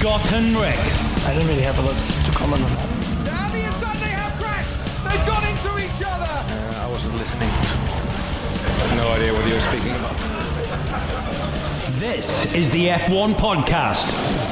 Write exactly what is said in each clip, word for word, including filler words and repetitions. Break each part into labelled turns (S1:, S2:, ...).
S1: Scott and Rick.
S2: I don't really have a lot to comment on that.
S3: Down the inside, they have crashed. They've gone into each other.
S2: Uh, I wasn't listening.
S4: No idea what you were speaking about.
S1: This is the F one podcast.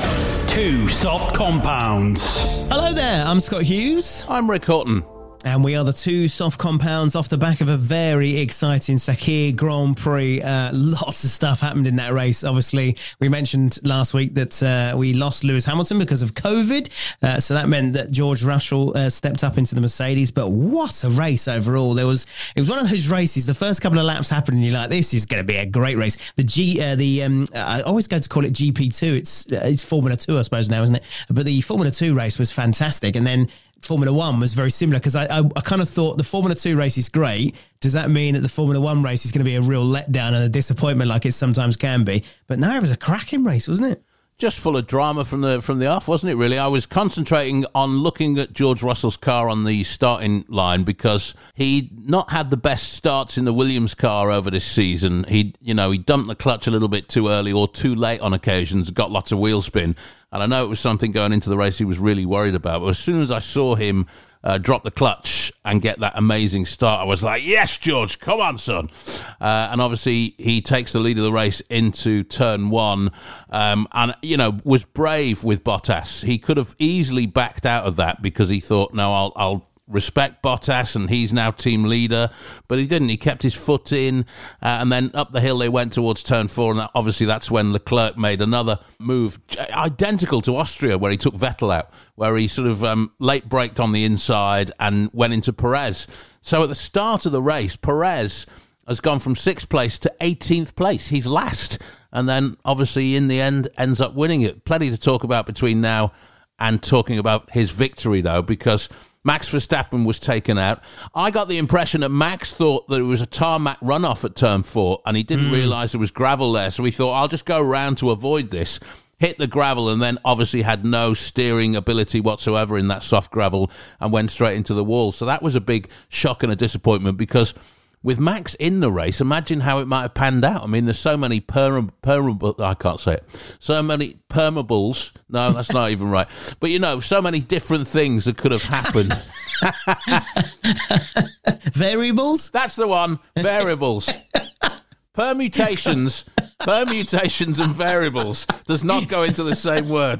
S1: Two soft compounds.
S5: Hello there, I'm Scott Hughes.
S6: I'm Rick Houghton.
S5: And we are the two soft compounds off the back of a very exciting Sakhir Grand Prix. Uh, lots of stuff happened in that race. Obviously, we mentioned last week that uh, we lost Lewis Hamilton because of COVID. Uh, so that meant that George Russell uh, stepped up into the Mercedes. But what a race overall. There was It was one of those races. The first couple of laps happened and you're like, this is going to be a great race. The G, uh, the um, I always go to call it G P two. It's, uh, it's Formula two, I suppose now, isn't it? But the Formula two race was fantastic. And then Formula One was very similar because I, I, I kind of thought the Formula Two race is great. Does that mean that the Formula One race is going to be a real letdown and a disappointment like it sometimes can be? But no, it was a cracking race, wasn't it?
S6: Just full of drama from the from the off, wasn't it, really? I was concentrating on looking at George Russell's car on the starting line because he'd not had the best starts in the Williams car over this season. He, you know, he dumped the clutch a little bit too early or too late on occasions, got lots of wheel spin. And I know it was something going into the race he was really worried about. But as soon as I saw him uh, drop the clutch and get that amazing start, I was like, yes, George, come on, son. Uh, and obviously he takes the lead of the race into turn one um, and, you know, was brave with Bottas. He could have easily backed out of that because he thought, no, I'll... I'll respect Bottas and he's now team leader, but he didn't. He kept his foot in uh, and then up the hill they went towards turn four, and that, obviously that's when Leclerc made another move identical to Austria where he took Vettel out, where he sort of um, late braked on the inside and went into Perez. So at the start of the race, Perez has gone from sixth place to eighteenth place. He's last, and then obviously in the end ends up winning it. Plenty to talk about between now and talking about his victory, though, because Max Verstappen was taken out. I got the impression that Max thought that it was a tarmac runoff at turn four and he didn't mm. realise there was gravel there. So he thought, I'll just go around to avoid this, hit the gravel, and then obviously had no steering ability whatsoever in that soft gravel and went straight into the wall. So that was a big shock and a disappointment because with Max in the race, imagine how it might have panned out. I mean, there's so many perm, perm I can't say it. So many permeables. No, that's not even right. But, you know, so many different things that could have happened.
S5: Variables?
S6: That's the one. Variables. Permutations. Permutations and variables does not go into the same word.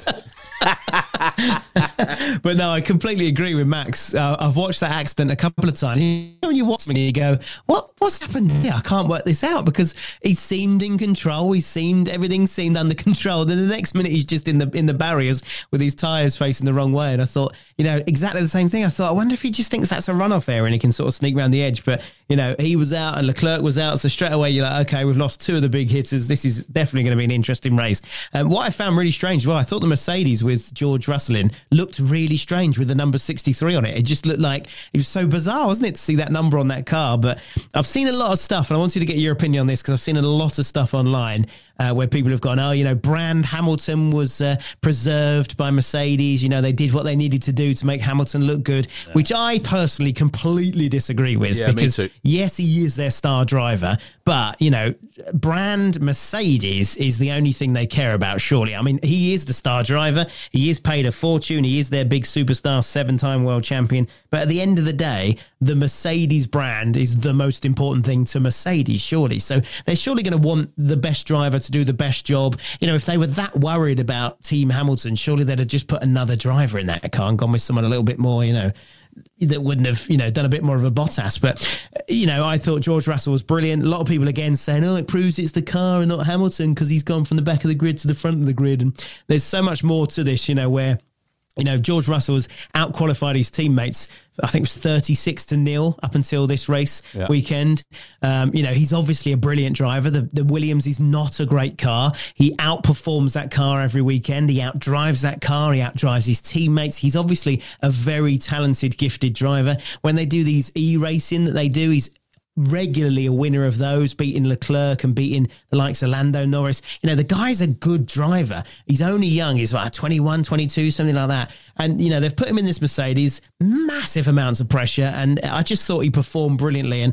S5: But no, I completely agree with Max. Uh, I've watched that accident a couple of times. You know, when you watch something, you go, "What? What's happened here? I can't work this out." Because he seemed in control. He seemed everything seemed under control. Then the next minute, he's just in the in the barriers with his tyres facing the wrong way. And I thought, you know, exactly the same thing. I thought, I wonder if he just thinks that's a runoff area and he can sort of sneak around the edge. But you know, he was out and Leclerc was out, so straight away you're like, okay, we've lost two of the big hitters. This is definitely going to be an interesting race. Um, what I found really strange, well, I thought the Mercedes with George Russell in looked really strange with the number sixty-three on it. It just looked like, it was so bizarre, wasn't it, to see that number on that car? But I've seen a lot of stuff, and I wanted to get your opinion on this because I've seen a lot of stuff online uh, where people have gone, oh, you know, Brand Hamilton was uh, preserved by Mercedes. You know, they did what they needed to do to make Hamilton look good, yeah. which I personally completely disagree with
S6: yeah,
S5: because,
S6: me too.
S5: yes, he is their star driver, but, you know, Brand Mercedes is the only thing they care about, surely. I mean, he is the star driver. He is paid a fortune. He is their big superstar, seven-time world champion. But at the end of the day, the Mercedes brand is the most important thing to Mercedes, surely. So they're surely going to want the best driver to do the best job. You know, if they were that worried about Team Hamilton, surely they'd have just put another driver in that car and gone with someone a little bit more, you know, that wouldn't have, you know, done a bit more of a Bottas. But, you know, I thought George Russell was brilliant. A lot of people again saying, oh, it proves it's the car and not Hamilton because he's gone from the back of the grid to the front of the grid. And there's so much more to this, you know, where, you know, George Russell's out-qualified his teammates, I think it was thirty-six to nil up until this race yeah. weekend. Um, you know, he's obviously a brilliant driver. The, the Williams is not a great car. He outperforms that car every weekend. He outdrives that car. He outdrives his teammates. He's obviously a very talented, gifted driver. When they do these e-racing that they do, he's regularly a winner of those, beating Leclerc and beating the likes of Lando Norris. You know, the guy's a good driver. He's only young. He's like twenty-one, twenty-two, something like that. And, you know, they've put him in this Mercedes, massive amounts of pressure. And I just thought he performed brilliantly. And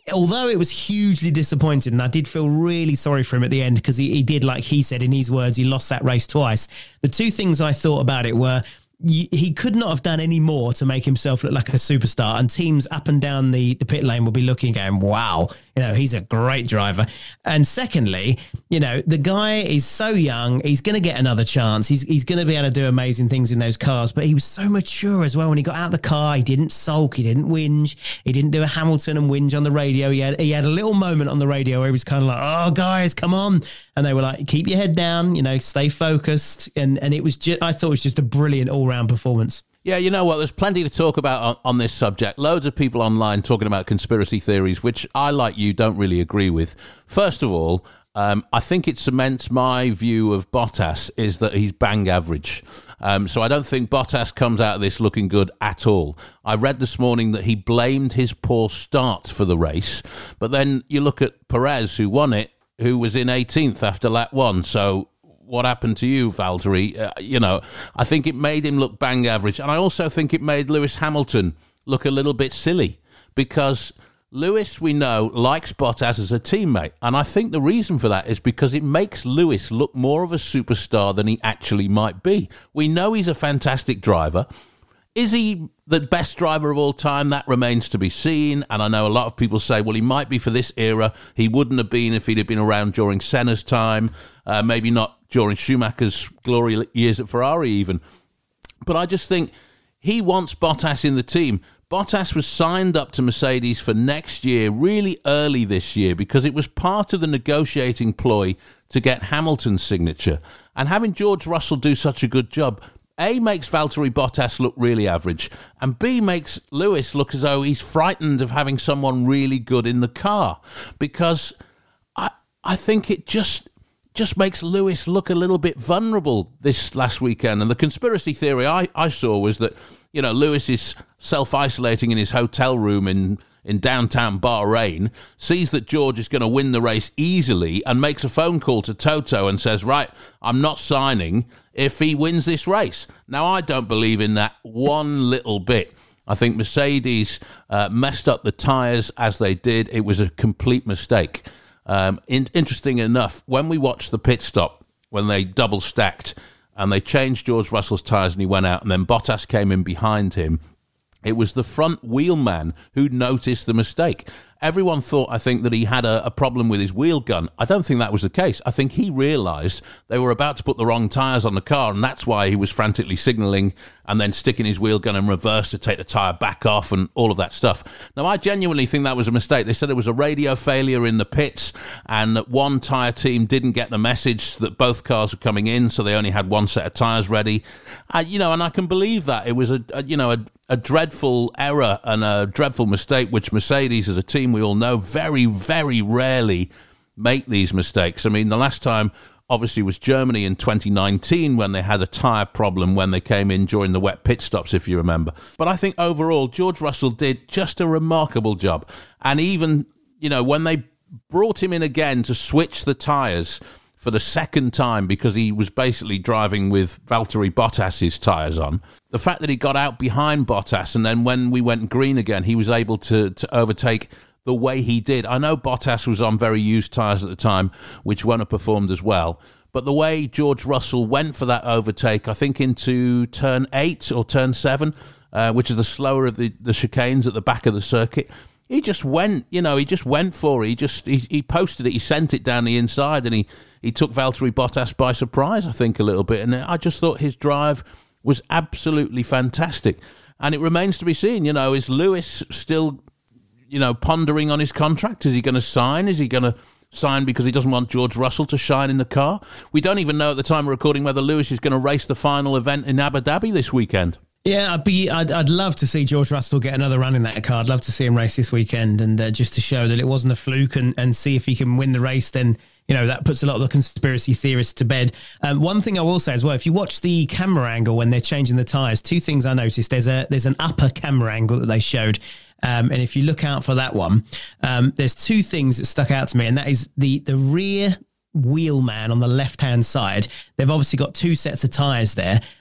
S5: although it was hugely disappointing, and I did feel really sorry for him at the end because he, he did, like he said in his words, he lost that race twice. The two things I thought about it were, he could not have done any more to make himself look like a superstar, and teams up and down the, the pit lane will be looking going, wow, you know, he's a great driver. And secondly, you know, the guy is so young, he's going to get another chance. He's he's going to be able to do amazing things in those cars, but he was so mature as well. When he got out of the car, he didn't sulk, he didn't whinge, he didn't do a Hamilton and whinge on the radio. He had, he had a little moment on the radio where he was kind of like, oh, guys, come on. And they were like, keep your head down, you know, stay focused. And, and it was just, I thought it was just a brilliant all round performance.
S6: Yeah, you know what? There's plenty to talk about on, on this subject. Loads of people online talking about conspiracy theories, which I, like you, don't really agree with. First of all, um, I think it cements my view of Bottas is that he's bang average. Um, so I don't think Bottas comes out of this looking good at all. I read this morning that he blamed his poor start for the race. But then you look at Perez, who won it, who was in eighteenth after lap one. So what happened to you, Valtteri? Uh, you know, I think it made him look bang average. And I also think it made Lewis Hamilton look a little bit silly because Lewis, we know, likes Bottas as a teammate. And I think the reason for that is because it makes Lewis look more of a superstar than he actually might be. We know he's a fantastic driver. Is he the best driver of all time? That remains to be seen. And I know a lot of people say, well, he might be for this era. He wouldn't have been if he'd have been around during Senna's time. Uh, maybe not during Schumacher's glory years at Ferrari even. But I just think he wants Bottas in the team. Bottas was signed up to Mercedes for next year, really early this year, because it was part of the negotiating ploy to get Hamilton's signature. And having George Russell do such a good job, A, makes Valtteri Bottas look really average, and B, makes Lewis look as though he's frightened of having someone really good in the car, because I I think it just just makes Lewis look a little bit vulnerable this last weekend. And the conspiracy theory I, I saw was that, you know, Lewis is self-isolating in his hotel room in in downtown Bahrain, sees that George is going to win the race easily and makes a phone call to Toto and says, right, I'm not signing if he wins this race. Now, I don't believe in that one little bit. I think Mercedes uh, messed up the tyres as they did. It was a complete mistake. Um, in- interesting enough, when we watched the pit stop, when they double stacked and they changed George Russell's tyres and he went out and then Bottas came in behind him, it was the front wheel man who noticed the mistake. Everyone thought, I think, that he had a, a problem with his wheel gun. I don't think that was the case. I think he realised they were about to put the wrong tyres on the car, and that's why he was frantically signalling and then sticking his wheel gun in reverse to take the tyre back off and all of that stuff. Now, I genuinely think that was a mistake. They said there was a radio failure in the pits and that one tyre team didn't get the message that both cars were coming in, so they only had one set of tyres ready. Uh, you know, and I can believe that. It was, a, a you know, a, a dreadful error and a dreadful mistake, which Mercedes as a team, we all know, very, very rarely make these mistakes. I mean, the last time, obviously, was Germany in twenty nineteen when they had a tyre problem when they came in during the wet pit stops, if you remember. But I think overall, George Russell did just a remarkable job. And even, you know, when they brought him in again to switch the tyres for the second time because he was basically driving with Valtteri Bottas's tyres on, the fact that he got out behind Bottas and then when we went green again, he was able to, to overtake the way he did. I know Bottas was on very used tyres at the time, which won't have performed as well. But the way George Russell went for that overtake, I think into turn eight or turn seven, uh, which is the slower of the, the chicanes at the back of the circuit, he just went, you know, he just went for it. He just, he, he posted it, he sent it down the inside, and he, he took Valtteri Bottas by surprise, I think, a little bit. And I just thought his drive was absolutely fantastic. And it remains to be seen, you know, is Lewis still, you know, pondering on his contract? Is he going to sign? Is he going to sign because he doesn't want George Russell to shine in the car? We don't even know at the time of recording whether Lewis is going to race the final event in Abu Dhabi this weekend.
S5: Yeah, I'd be. I'd, I'd love to see George Russell get another run in that car. I'd love to see him race this weekend, and uh, just to show that it wasn't a fluke, and, and see if he can win the race. Then, you know, that puts a lot of the conspiracy theorists to bed. Um, one thing I will say as well, if you watch the camera angle when they're changing the tyres, two things I noticed. There's a there's an upper camera angle that they showed, um, and if you look out for that one, um, there's two things that stuck out to me, and that is the the rear wheel man on the left hand side. They've obviously got two sets of tyres there,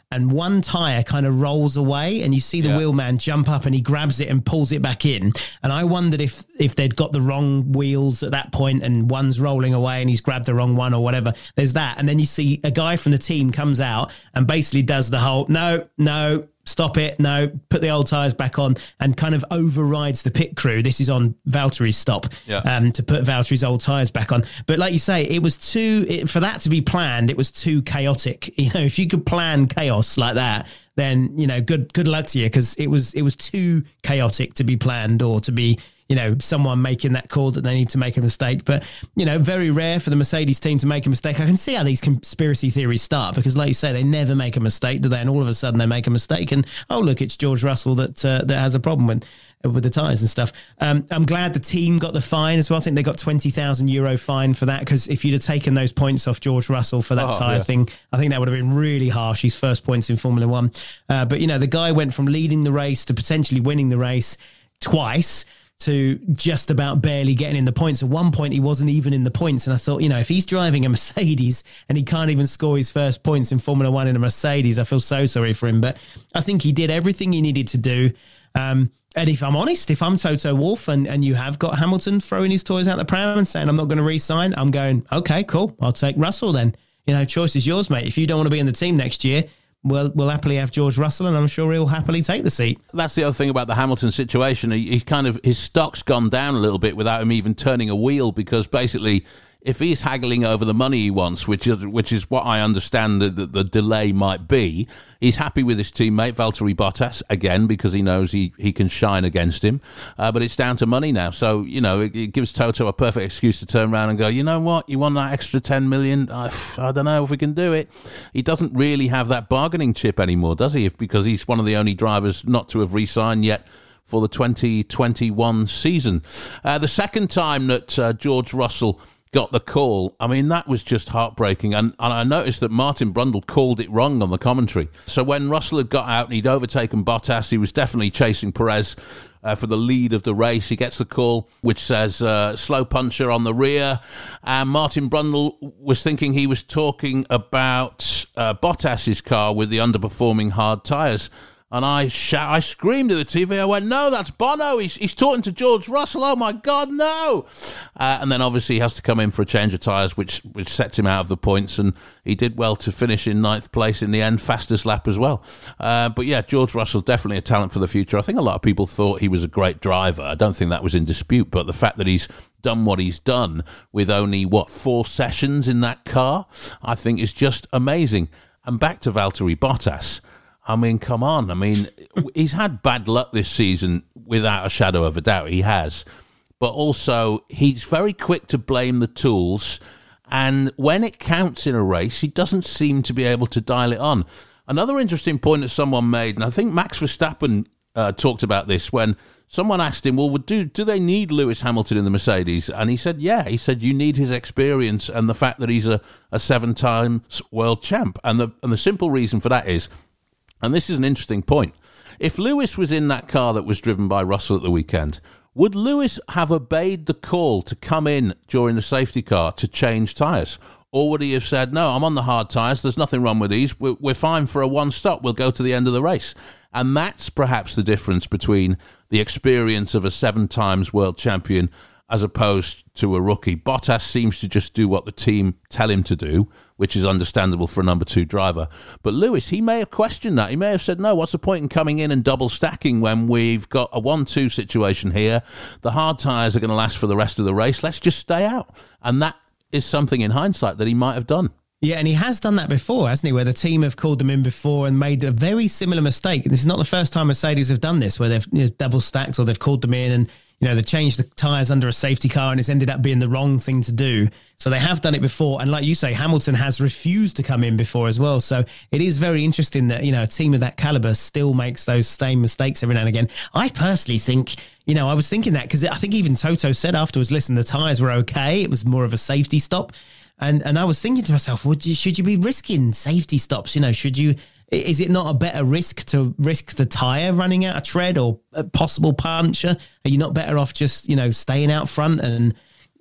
S5: and one tyre kind of rolls away and you see the
S6: Yeah.
S5: wheelman jump up and he grabs it and pulls it back in. And I wondered if if they'd got the wrong wheels at that point and one's rolling away and he's grabbed the wrong one or whatever. There's that. And then you see a guy from the team comes out and basically does the whole, no, no, stop it, no, put the old tyres back on, and kind of overrides the pit crew. This is on Valtteri's stop,
S6: Yeah.
S5: um, to put Valtteri's old tyres back on. But like you say, it was too, it, for that to be planned, it was too chaotic. You know, if you could plan chaos like that, then, you know, good good luck to you, because it was it was too chaotic to be planned or to be, you know, someone making that call that they need to make a mistake. But, you know, very rare for the Mercedes team to make a mistake. I can see how these conspiracy theories start, because like you say, they never make a mistake, do they? And all of a sudden they make a mistake and, oh, look, it's George Russell that uh, that has a problem with with the tyres and stuff. Um, I'm glad the team got the fine as well. I think they got twenty thousand euro fine for that, because if you'd have taken those points off George Russell for that
S6: Oh,
S5: tyre
S6: yeah.
S5: thing, I think that would have been really harsh, his first points in Formula One. Uh, but, you know, the guy went from leading the race to potentially winning the race twice to just about barely getting in the points. At one point, he wasn't even in the points. And I thought, you know, if he's driving a Mercedes and he can't even score his first points in Formula One in a Mercedes, I feel so sorry for him. But I think he did everything he needed to do. Um, and if I'm honest, if I'm Toto Wolff and, and you have got Hamilton throwing his toys out the pram and saying, I'm not going to re-sign, I'm going, okay, cool, I'll take Russell then. You know, choice is yours, mate. If you don't want to be in the team next year, We'll, we'll happily have George Russell, and I'm sure he'll happily take the seat.
S6: That's the other thing about the Hamilton situation. He, he kind of, his stock's gone down a little bit without him even turning a wheel, because basically, if he's haggling over the money he wants, which is which is what I understand that the, the delay might be, he's happy with his teammate Valtteri Bottas again, because he knows he, he can shine against him. Uh, but it's down to money now, so you know it, it gives Toto a perfect excuse to turn around and go, you know what, you want that extra ten million? I, I don't know if we can do it. He doesn't really have that bargaining chip anymore, does he? If, because he's one of the only drivers not to have re-signed yet for the twenty twenty-one season. Uh, the second time that uh, George Russell got the call, I mean, that was just heartbreaking. And, and I noticed that Martin Brundle called it wrong on the commentary. So when Russell had got out and he'd overtaken Bottas, he was definitely chasing Perez uh, for the lead of the race. He gets the call, which says uh, slow puncher on the rear. And Martin Brundle was thinking he was talking about uh, Bottas's car with the underperforming hard tyres. And I shout, I screamed at the T V. I went, no, that's Bono. He's, he's talking to George Russell. Oh, my God, no. Uh, and then, obviously, he has to come in for a change of tyres, which which sets him out of the points. And he did well to finish in ninth place in the end, fastest lap as well. Uh, but, yeah, George Russell, definitely a talent for the future. I think a lot of people thought he was a great driver. I don't think that was in dispute. But the fact that he's done what he's done with only, what, four sessions in that car, I think is just amazing. And back to Valtteri Bottas. I mean, come on. I mean, he's had bad luck this season without a shadow of a doubt. He has. But also, he's very quick to blame the tools. And when it counts in a race, he doesn't seem to be able to dial it on. Another interesting point that someone made, and I think Max Verstappen uh, talked about this when someone asked him, well, do, do they need Lewis Hamilton in the Mercedes? And he said, yeah. He said, you need his experience and the fact that he's a, a seven-time world champ. And the, and the simple reason for that is, and this is an interesting point, if Lewis was in that car that was driven by Russell at the weekend, would Lewis have obeyed the call to come in during the safety car to change tyres? Or would he have said, no, I'm on the hard tyres, there's nothing wrong with these, we're, we're fine for a one stop, we'll go to the end of the race? And that's perhaps the difference between the experience of a seven times world champion as opposed to a rookie. Bottas seems to just do what the team tell him to do, which is understandable for a number two driver. But Lewis, he may have questioned that. He may have said, no, what's the point in coming in and double stacking when we've got a one two situation here? The hard tyres are going to last for the rest of the race. Let's just stay out. And that is something in hindsight that he might have done.
S5: Yeah, and he has done that before, hasn't he, where the team have called them in before and made a very similar mistake. And this is not the first time Mercedes have done this, where they've, you know, double stacked or they've called them in and, you know, they changed the tyres under a safety car and it's ended up being the wrong thing to do. So they have done it before. And like you say, Hamilton has refused to come in before as well. So it is very interesting that, you know, a team of that caliber still makes those same mistakes every now and again. I personally think, you know, I was thinking that because I think even Toto said afterwards, listen, the tyres were okay. It was more of a safety stop. And and I was thinking to myself, would you, should you be risking safety stops? You know, should you, is it not a better risk to risk the tyre running out of tread or a possible puncture? Are you not better off just, you know, staying out front and,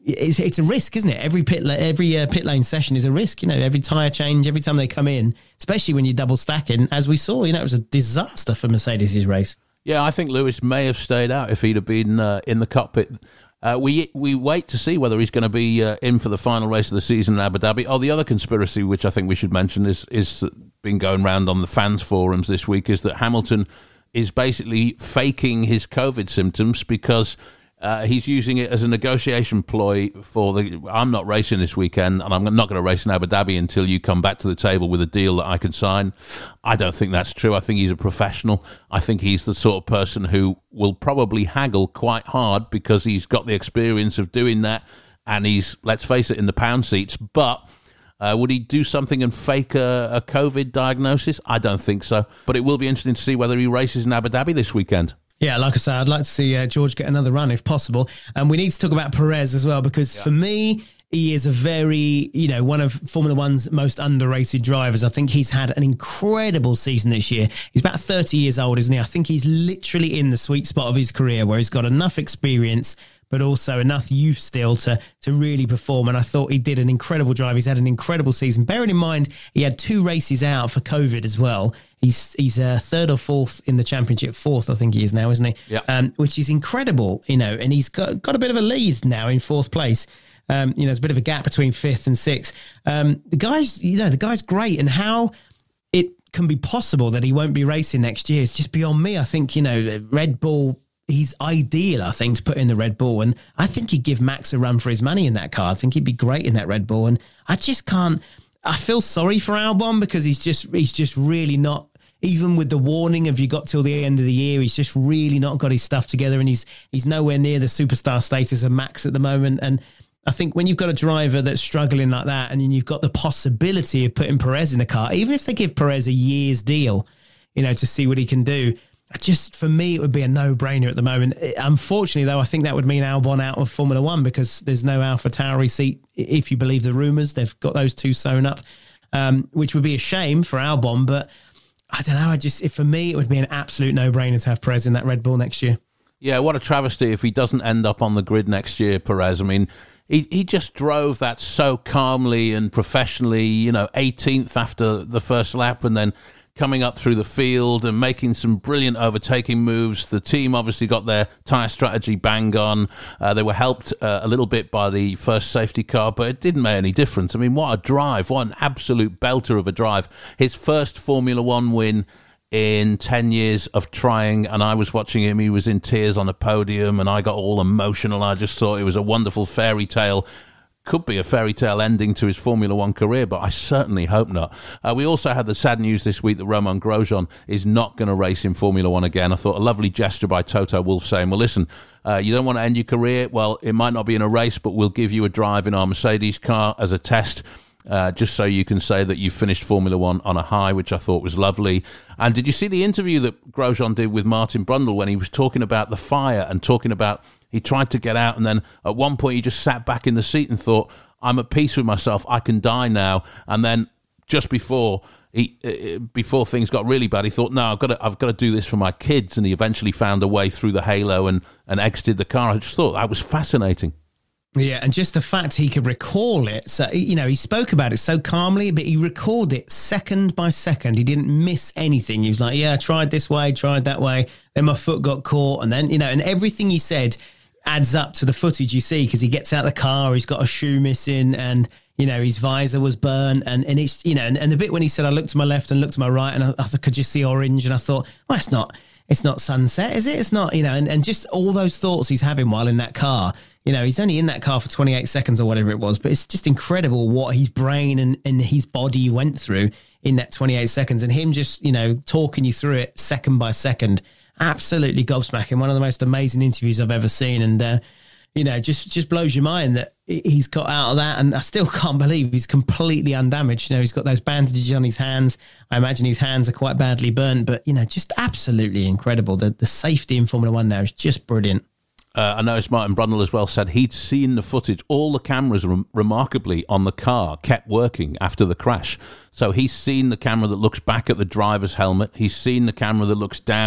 S5: it's it's a risk, isn't it? Every pit la- every uh, pit lane session is a risk. You know, every tyre change, every time they come in, especially when you're double stacking, as we saw, you know, it was a disaster for Mercedes' race.
S6: Yeah, I think Lewis may have stayed out if he'd have been uh, in the cockpit. Uh, we we wait to see whether he's going to be uh, in for the final race of the season in Abu Dhabi. Oh, the other conspiracy, which I think we should mention, is is been going around on the fans forums this week, is that Hamilton is basically faking his COVID symptoms because uh, he's using it as a negotiation ploy for the, I'm not racing this weekend and I'm not going to race in Abu Dhabi until you come back to the table with a deal that I can sign. I don't think that's true. I think he's a professional. I think he's the sort of person who will probably haggle quite hard because he's got the experience of doing that and he's, let's face it, in the pound seats. But Uh, would he do something and fake a, a COVID diagnosis? I don't think so. But it will be interesting to see whether he races in Abu Dhabi this weekend.
S5: Yeah, like I said, I'd like to see uh, George get another run if possible. And we need to talk about Perez as well, because yeah. for me, he is a very, you know, one of Formula One's most underrated drivers. I think he's had an incredible season this year. He's about thirty years old, isn't he? I think he's literally in the sweet spot of his career where he's got enough experience but also enough youth still to to really perform. And I thought he did an incredible drive. He's had an incredible season. Bearing in mind, he had two races out for COVID as well. He's he's uh, third or fourth in the championship, fourth, I think he is now, isn't he?
S6: Yeah.
S5: Um, which is incredible, you know, and he's got, got a bit of a lead now in fourth place. Um, you know, there's a bit of a gap between fifth and sixth. Um, the guy's, you know, the guy's great, and how it can be possible that he won't be racing next year is just beyond me. I think, you know, Red Bull, he's ideal, I think, to put in the Red Bull. And I think he'd give Max a run for his money in that car. I think he'd be great in that Red Bull. And I just can't, I feel sorry for Albon because he's just, he's just really not, even with the warning of you got till the end of the year, he's just really not got his stuff together. And he's, he's nowhere near the superstar status of Max at the moment. And I think when you've got a driver that's struggling like that, and then you've got the possibility of putting Perez in the car, even if they give Perez a year's deal, you know, to see what he can do, just for me, it would be a no-brainer at the moment. Unfortunately, though, I think that would mean Albon out of Formula One because there's no AlphaTauri seat, if you believe the rumours. They've got those two sewn up, um, which would be a shame for Albon. But I don't know. I just, if for me, it would be an absolute no-brainer to have Perez in that Red Bull next year.
S6: Yeah, what a travesty if he doesn't end up on the grid next year, Perez. I mean, he he just drove that so calmly and professionally, you know, eighteenth after the first lap, and then coming up through the field and making some brilliant overtaking moves. The team obviously got their tyre strategy bang on. Uh, they were helped uh, a little bit by the first safety car, but it didn't make any difference. I mean, what a drive. What an absolute belter of a drive. His first Formula One win in ten years of trying, and I was watching him. He was in tears on the podium, and I got all emotional. I just thought it was a wonderful fairy tale. Could be a fairy tale ending to his Formula One career, but I certainly hope not. Uh, we also had the sad news this week that Romain Grosjean is not going to race in Formula One again. I thought a lovely gesture by Toto Wolff saying, well, listen, uh, you don't want to end your career? Well, it might not be in a race, but we'll give you a drive in our Mercedes car as a test. Uh, just so you can say that you finished Formula One on a high, which I thought was lovely. And did you see the interview that Grosjean did with Martin Brundle when he was talking about the fire and talking about he tried to get out, and then at one point he just sat back in the seat and thought, I'm at peace with myself, I can die now. And then just before he, uh, before things got really bad, he thought, no, I've got to, I've got to do this for my kids. And he eventually found a way through the halo and, and exited the car. I just thought that was fascinating.
S5: Yeah, and just the fact he could recall it. So, you know, he spoke about it so calmly, but he recalled it second by second. He didn't miss anything. He was like, yeah, I tried this way, tried that way. Then my foot got caught. And then, you know, and everything he said adds up to the footage you see, because he gets out of the car, he's got a shoe missing, and, you know, his visor was burnt. And, and it's, you know, and, and the bit when he said, I looked to my left and looked to my right, and I, I could just see orange. And I thought, well, it's not, it's not sunset, is it? It's not, you know, and, and just all those thoughts he's having while in that car. You know, he's only in that car for twenty-eight seconds or whatever it was, but it's just incredible what his brain and, and his body went through in that twenty-eight seconds, and him just, you know, talking you through it second by second. Absolutely gobsmacking. One of the most amazing interviews I've ever seen. And, uh, you know, just, just blows your mind that he's got out of that. And I still can't believe he's completely undamaged. You know, he's got those bandages on his hands. I imagine his hands are quite badly burnt, but, you know, just absolutely incredible. The, the safety in Formula One now is just brilliant.
S6: Uh, I noticed Martin Brundle as well said he'd seen the footage. All the cameras, rem- remarkably, on the car kept working after the crash. So he's seen the camera that looks back at the driver's helmet. He's seen the camera that looks down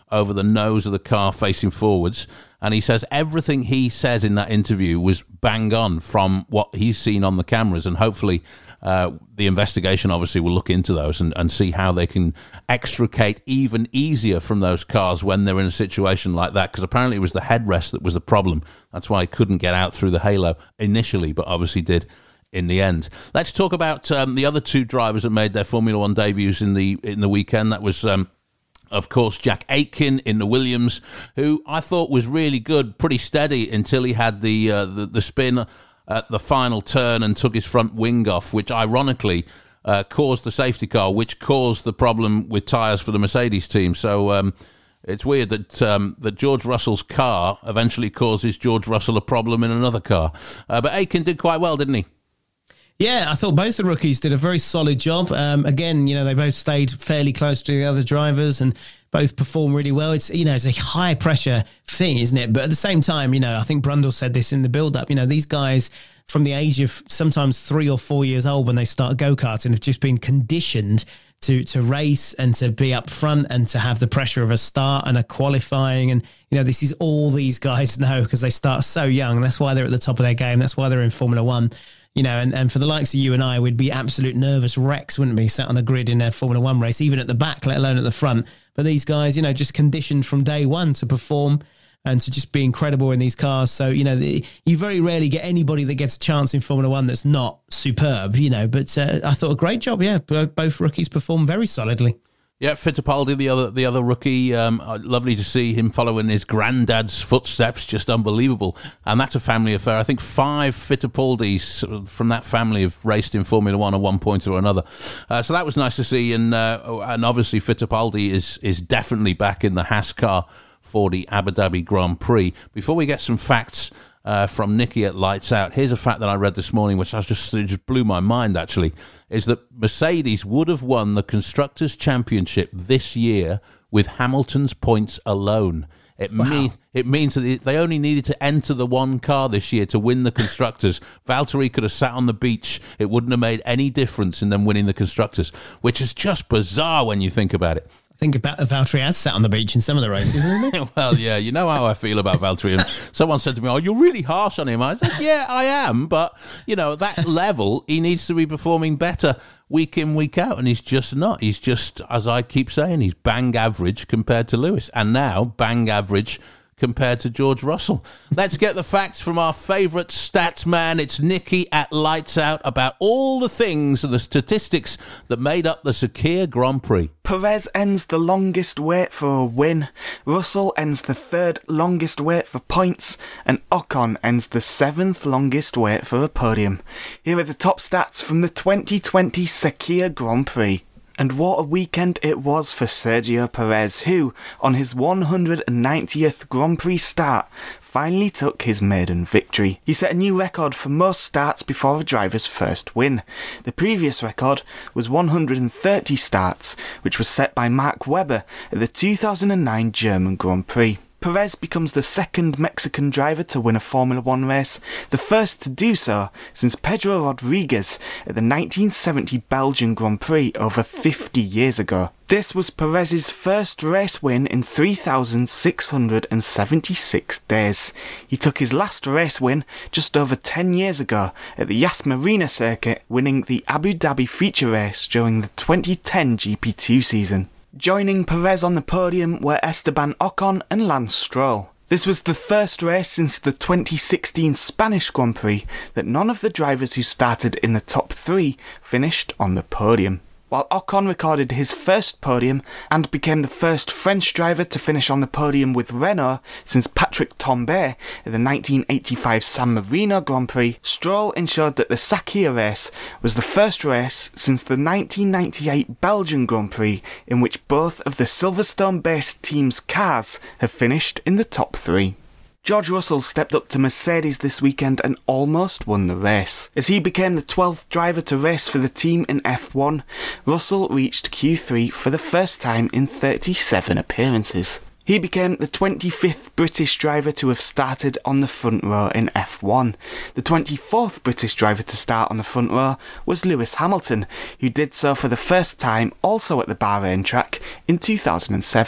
S6: over the nose of the car facing forwards. And he says everything he says in that interview was bang on from what he's seen on the cameras. And hopefully uh, the investigation obviously will look into those and, and see how they can extricate even easier from those cars when they're in a situation like that. Because apparently it was the headrest that was the problem. That's why he couldn't get out through the halo initially, but obviously did in the end. Let's talk about um, the other two drivers that made their Formula One debuts in the in the weekend. That was... Um, Of course, Jack Aitken in the Williams, who I thought was really good, pretty steady until he had the uh, the, the spin at the final turn and took his front wing off, which ironically uh, caused the safety car, which caused the problem with tyres for the Mercedes team. So um, it's weird that um, that George Russell's car eventually causes George Russell a problem in another car. Uh, but Aitken did quite well, didn't he?
S5: Yeah, I thought both the rookies did a very solid job. Um, again, you know, they both stayed fairly close to the other drivers and both performed really well. It's, you know, it's a high pressure thing, isn't it? But at the same time, you know, I think Brundle said this in the build up, you know, these guys from the age of sometimes three or four years old when they start go-karting have just been conditioned to to race and to be up front and to have the pressure of a start and a qualifying. And, you know, this is all these guys know because they start so young. That's why they're at the top of their game. That's why they're in Formula One. You know, and, and for the likes of you and I, we'd be absolute nervous wrecks, wouldn't we, sat on a grid in a Formula One race, even at the back, let alone at the front. But these guys, you know, just conditioned from day one to perform and to just be incredible in these cars. So, you know, the, you very rarely get anybody that gets a chance in Formula One that's not superb, you know. But uh, I thought a great job, yeah. Both rookies performed very solidly.
S6: Yeah, Fittipaldi, the other the other rookie, um, lovely to see him following his granddad's footsteps, just unbelievable. And that's a family affair. I think five Fittipaldis from that family have raced in Formula One at one point or another. Uh, so that was nice to see. And uh, and obviously Fittipaldi is, is definitely back in the Haas car for the Abu Dhabi Grand Prix. Before we get some facts Uh, from Nicky at Lights Out, here's a fact that I read this morning, which I just, it just blew my mind, actually, is that Mercedes would have won the Constructors' Championship this year with Hamilton's points alone. It, wow. mean, it means that they only needed to enter the one car this year to win the Constructors. Valtteri could have sat on the beach. It wouldn't have made any difference in them winning the Constructors, which is just bizarre when you think about it.
S5: I think about Valtteri has sat on the beach in some of the races, isn't he?
S6: Well, yeah, you know how I feel about Valtteri. And someone said to me, oh, you're really harsh on him. I said, yeah, I am. But, you know, at that level, he needs to be performing better week in, week out. And he's just not. He's just, as I keep saying, he's bang average compared to Lewis. And now bang average compared to George Russell. Let's get the facts from our favourite stats man. It's Nicky at Lights Out about all the things and the statistics that made up the Sakhir Grand Prix.
S7: Perez ends the longest wait for a win, Russell ends the third longest wait for points, and Ocon ends the seventh longest wait for a podium. Here are the top stats from the twenty twenty Sakhir Grand Prix. And what a weekend it was for Sergio Perez, who, on his one hundred ninetieth Grand Prix start, finally took his maiden victory. He set a new record for most starts before a driver's first win. The previous record was one hundred thirty starts, which was set by Mark Webber at the two thousand nine German Grand Prix. Perez becomes the second Mexican driver to win a Formula One race, the first to do so since Pedro Rodriguez at the nineteen seventy Belgian Grand Prix over fifty years ago. This was Perez's first race win in three thousand six hundred seventy-six days. He took his last race win just over ten years ago at the Yas Marina circuit, winning the Abu Dhabi feature race during the twenty ten G P two season. Joining Perez on the podium were Esteban Ocon and Lance Stroll. This was the first race since the twenty sixteen Spanish Grand Prix that none of the drivers who started in the top three finished on the podium. While Ocon recorded his first podium and became the first French driver to finish on the podium with Renault since Patrick Tambay at the nineteen eighty-five San Marino Grand Prix, Stroll ensured that the Sakhir race was the first race since the nineteen ninety-eight Belgian Grand Prix in which both of the Silverstone-based teams' cars have finished in the top three. George Russell stepped up to Mercedes this weekend and almost won the race. As he became the twelfth driver to race for the team in F one, Russell reached Q three for the first time in thirty-seven appearances. He became the twenty-fifth British driver to have started on the front row in F one. The twenty-fourth British driver to start on the front row was Lewis Hamilton, who did so for the first time also at the Bahrain track in two thousand seven.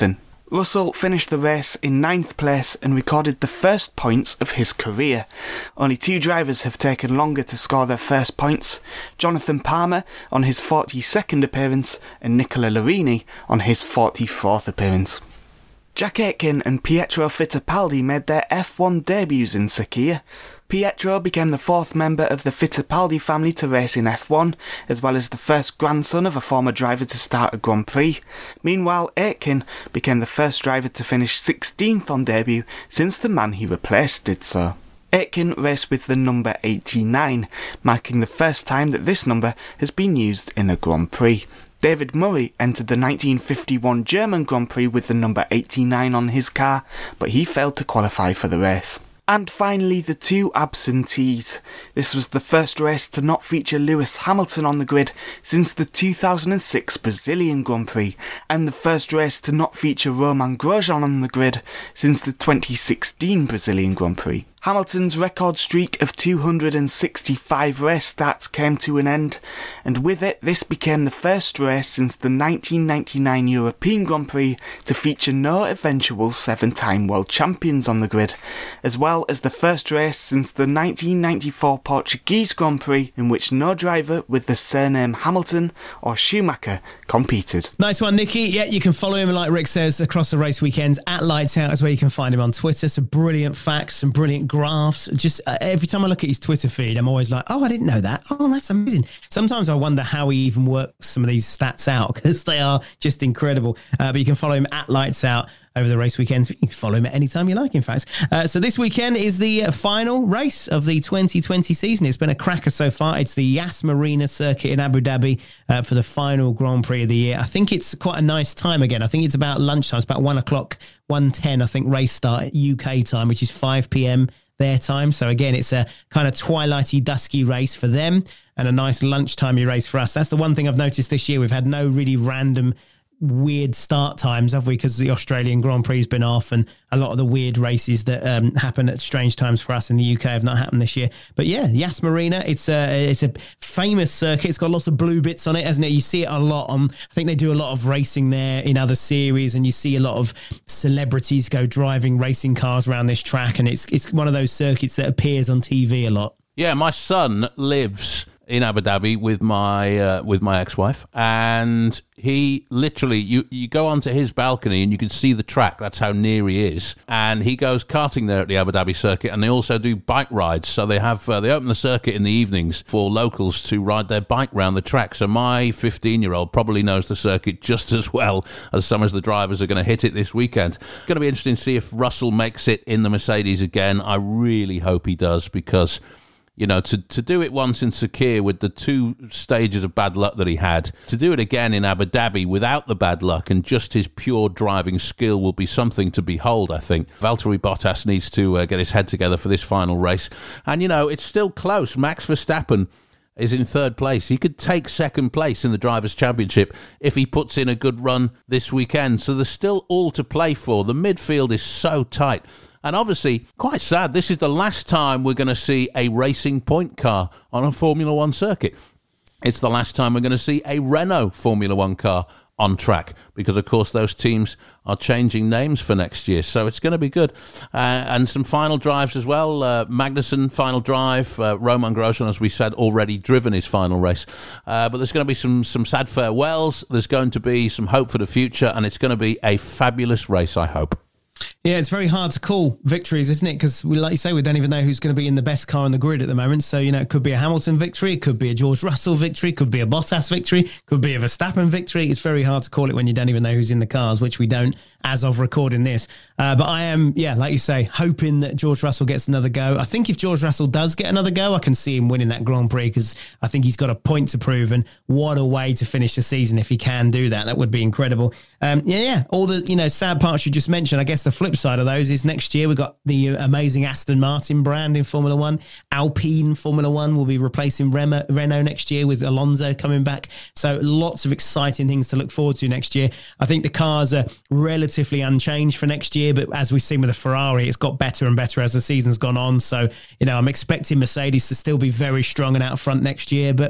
S7: Russell finished the race in ninth place and recorded the first points of his career. Only two drivers have taken longer to score their first points, Jonathan Palmer on his forty-second appearance and Nicola Larini on his forty-fourth appearance. Jack Aitken and Pietro Fittipaldi made their F one debuts in Sakhir. Pietro became the fourth member of the Fittipaldi family to race in F one, as well as the first grandson of a former driver to start a Grand Prix. Meanwhile, Aitken became the first driver to finish sixteenth on debut since the man he replaced did so. Aitken raced with the number eighty-nine, marking the first time that this number has been used in a Grand Prix. David Murray entered the nineteen fifty-one German Grand Prix with the number eighty-nine on his car, but he failed to qualify for the race. And finally, the two absentees. This was the first race to not feature Lewis Hamilton on the grid since the two thousand six Brazilian Grand Prix, and the first race to not feature Romain Grosjean on the grid since the twenty sixteen Brazilian Grand Prix. Hamilton's record streak of two hundred sixty-five race starts came to an end, and with it this became the first race since the nineteen ninety-nine European Grand Prix to feature no eventual seven-time world champions on the grid, as well as the first race since the nineteen ninety-four Portuguese Grand Prix in which no driver with the surname Hamilton or Schumacher competed.
S5: Nice one, Nicky. Yeah, you can follow him, like Rick says, across the race weekends. At Lights Out is where you can find him on Twitter. Some brilliant facts, some brilliant graphs. Just uh, every time I look at his Twitter feed, I'm always like, oh, I didn't know that. Oh, that's amazing. Sometimes I wonder how he even works some of these stats out because they are just incredible. Uh, but you can follow him at Lights Out over the race weekends. You can follow him at any time you like, in fact. Uh, so this weekend is the uh, final race of the twenty twenty season. It's been a cracker so far. It's the Yas Marina circuit in Abu Dhabi uh, for the final Grand Prix of the year. I think it's quite a nice time again. I think it's about lunchtime. It's about one o'clock, one ten, I think, race start U K time, which is five p.m. their time. So again, it's a kind of twilighty, dusky race for them and a nice lunchtimey race for us. That's the one thing I've noticed this year. We've had no really random weird start times, have we? Because the Australian Grand Prix has been off and a lot of the weird races that um, happen at strange times for us in the U K have not happened this year. But yeah, Yas Marina, it's a, it's a famous circuit. It's got lots of blue bits on it, hasn't it? You see it a lot on, I think they do a lot of racing there in other series, and you see a lot of celebrities go driving racing cars around this track, and it's it's one of those circuits that appears on T V a lot.
S6: Yeah, my son lives in Abu Dhabi with my uh, with my ex-wife, and he literally, you, you go onto his balcony and you can see the track. That's how near he is. And he goes karting there at the Abu Dhabi circuit, and they also do bike rides. So they have uh, they open the circuit in the evenings for locals to ride their bike round the track. So my fifteen-year-old probably knows the circuit just as well as some of the drivers are going to hit it this weekend. It's going to be interesting to see if Russell makes it in the Mercedes again. I really hope he does, because you know, to, to do it once in Sakhir with the two stages of bad luck that he had, to do it again in Abu Dhabi without the bad luck and just his pure driving skill will be something to behold, I think. Valtteri Bottas needs to uh, get his head together for this final race. And, you know, it's still close. Max Verstappen is in third place. He could take second place in the Drivers' Championship if he puts in a good run this weekend. So there's still all to play for. The midfield is so tight. And obviously, quite sad, this is the last time we're going to see a racing point car on a Formula One circuit. It's the last time we're going to see a Renault Formula One car on track, because, of course, those teams are changing names for next year. So it's going to be good. Uh, and some final drives as well. Uh, Magnussen, final drive. Uh, Romain Grosjean, as we said, already driven his final race. Uh, but there's going to be some, some sad farewells. There's going to be some hope for the future, and it's going to be a fabulous race, I hope.
S5: Yeah, it's very hard to call victories, isn't it? Because, we, like you say, we don't even know who's going to be in the best car on the grid at the moment. So, you know, it could be a Hamilton victory, it could be a George Russell victory, could be a Bottas victory, could be a Verstappen victory. It's very hard to call it when you don't even know who's in the cars, which we don't as of recording this. Uh, but I am, yeah, like you say, hoping that George Russell gets another go. I think if George Russell does get another go, I can see him winning that Grand Prix, because I think he's got a point to prove, and what a way to finish the season if he can do that. That would be incredible. Um, yeah, yeah, all the, you know, sad parts you just mentioned. I guess the flip side of those is next year we've got the amazing Aston Martin brand in Formula One. Alpine Formula One will be replacing Renault, Renault next year, with Alonso coming back. So lots of exciting things to look forward to next year. I think the cars are relatively unchanged for next year, but as we've seen with the Ferrari, it's got better and better as the season's gone on. So, you know, I'm expecting Mercedes to still be very strong and out front next year, but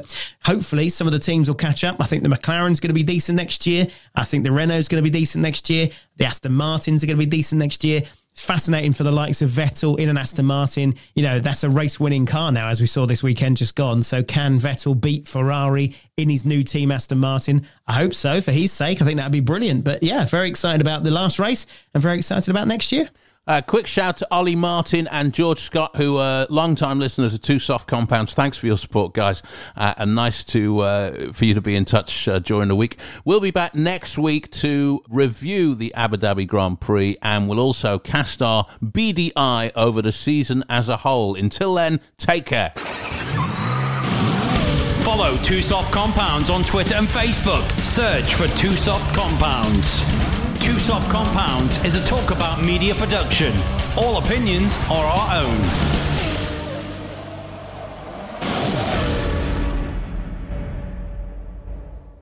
S5: hopefully some of the teams will catch up. I think the McLaren's going to be decent next year. I think the Renault's going to be decent next year. The Aston Martins are going to be decent next year. Fascinating for the likes of Vettel in an Aston Martin. You know, that's a race-winning car now, as we saw this weekend just gone. So can Vettel beat Ferrari in his new team, Aston Martin? I hope so, for his sake. I think that'd be brilliant. But yeah, very excited about the last race and very excited about next year.
S6: Uh, quick shout to Ollie Martin and George Scott, who are long-time listeners of Two Soft Compounds. Thanks for your support, guys, uh, and nice to uh, for you to be in touch uh, during the week. We'll be back next week to review the Abu Dhabi Grand Prix, and we'll also cast our B D I over the season as a whole. Until then, take care.
S1: Follow Two Soft Compounds on Twitter and Facebook. Search for Two Soft Compounds. Two Soft Compounds is a talk about media production. All opinions are our own.